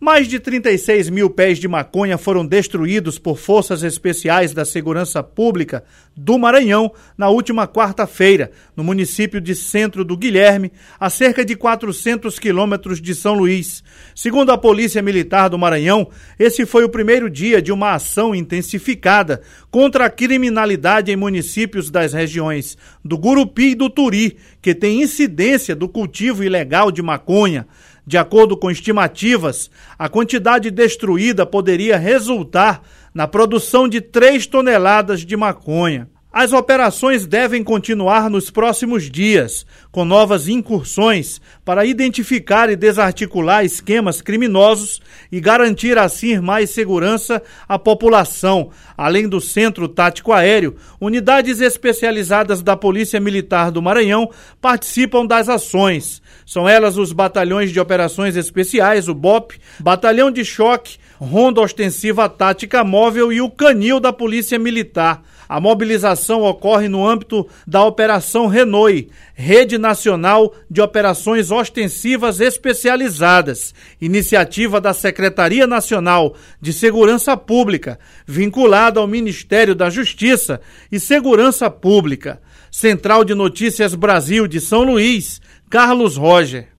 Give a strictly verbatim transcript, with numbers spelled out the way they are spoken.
Mais de trinta e seis mil pés de maconha foram destruídos por forças especiais da Segurança Pública do Maranhão na última quarta-feira, no município de Centro do Guilherme, a cerca de quatrocentos quilômetros de São Luís. Segundo a Polícia Militar do Maranhão, esse foi o primeiro dia de uma ação intensificada contra a criminalidade em municípios das regiões do Gurupi e do Turi, que tem incidência do cultivo ilegal de maconha. De acordo com estimativas, a quantidade destruída poderia resultar na produção de três toneladas de maconha. As operações devem continuar nos próximos dias, com novas incursões para identificar e desarticular esquemas criminosos e garantir assim mais segurança à população. Além do Centro Tático Aéreo, unidades especializadas da Polícia Militar do Maranhão participam das ações. São elas os Batalhões de Operações Especiais, o B O P, Batalhão de Choque, Ronda Ostensiva Tática Móvel e o Canil da Polícia Militar. A mobilização ocorre no âmbito da Operação Renoi, Rede Nacional de Operações Ostensivas Especializadas, iniciativa da Secretaria Nacional de Segurança Pública, vinculada ao Ministério da Justiça e Segurança Pública. Central de Notícias Brasil de São Luís, Carlos Roger.